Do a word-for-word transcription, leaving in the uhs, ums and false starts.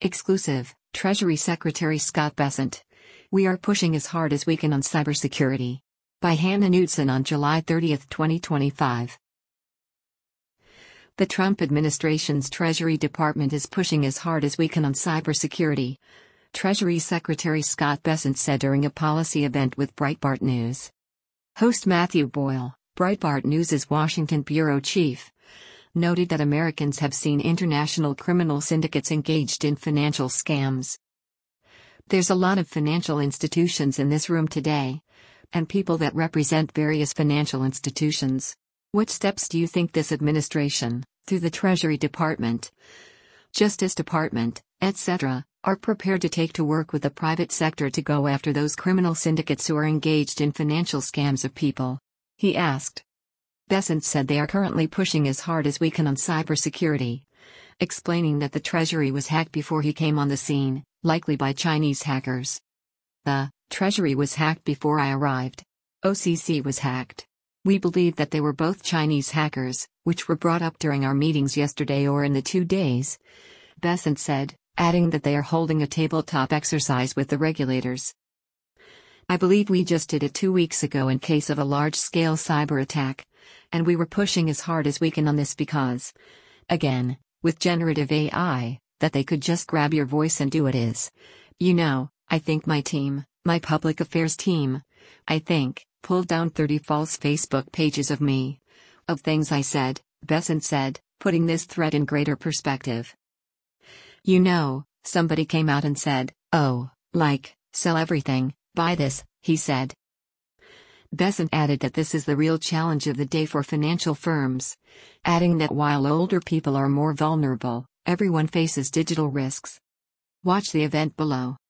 Exclusive, Treasury Secretary Scott Bessent. We are pushing as hard as we can on cybersecurity. By Hannah Knudsen on July thirtieth, twenty twenty-five. The Trump administration's Treasury Department is pushing as hard as we can on cybersecurity, Treasury Secretary Scott Bessent said during a policy event with Breitbart News. Host Matthew Boyle, Breitbart News' Washington bureau chief, noted that Americans have seen international criminal syndicates engaged in financial scams. There's a lot of financial institutions in this room today, and people that represent various financial institutions. What steps do you think this administration, through the Treasury Department, Justice Department, et cetera, are prepared to take to work with the private sector to go after those criminal syndicates who are engaged in financial scams of people? He asked. Bessent said they are currently pushing as hard as we can on cybersecurity, explaining that the Treasury was hacked before he came on the scene, likely by Chinese hackers. The Treasury was hacked before I arrived. O C C was hacked. We believe that they were both Chinese hackers, which were brought up during our meetings yesterday or in the two days, Bessent said, adding that they are holding a tabletop exercise with the regulators. I believe we just did it two weeks ago in case of a large-scale cyber attack, and we were pushing as hard as we can on this because, again, with generative A I, that they could just grab your voice and do it is. You know, I think my team, my public affairs team, I think, pulled down thirty false Facebook pages of me. Of things I said, Bessent said, putting this threat in greater perspective. You know, somebody came out and said, oh, like, sell everything, buy this, he said. Bessent added that this is the real challenge of the day for financial firms, adding that while older people are more vulnerable, everyone faces digital risks. Watch the event below.